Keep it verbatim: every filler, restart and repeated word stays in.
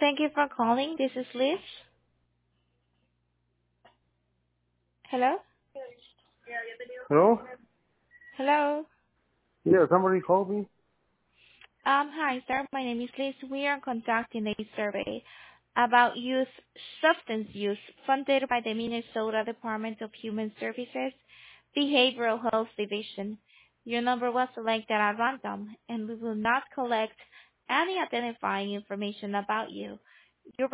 Thank you for calling. This is Liz. Hello? Hello? Hello? Yeah, somebody called me. Um, hi, sir. My name is Liz. We are conducting a survey about youth substance use funded by the Minnesota Department of Human Services Behavioral Health Division. Your number was selected at random, and we will not collect any identifying information about you. Your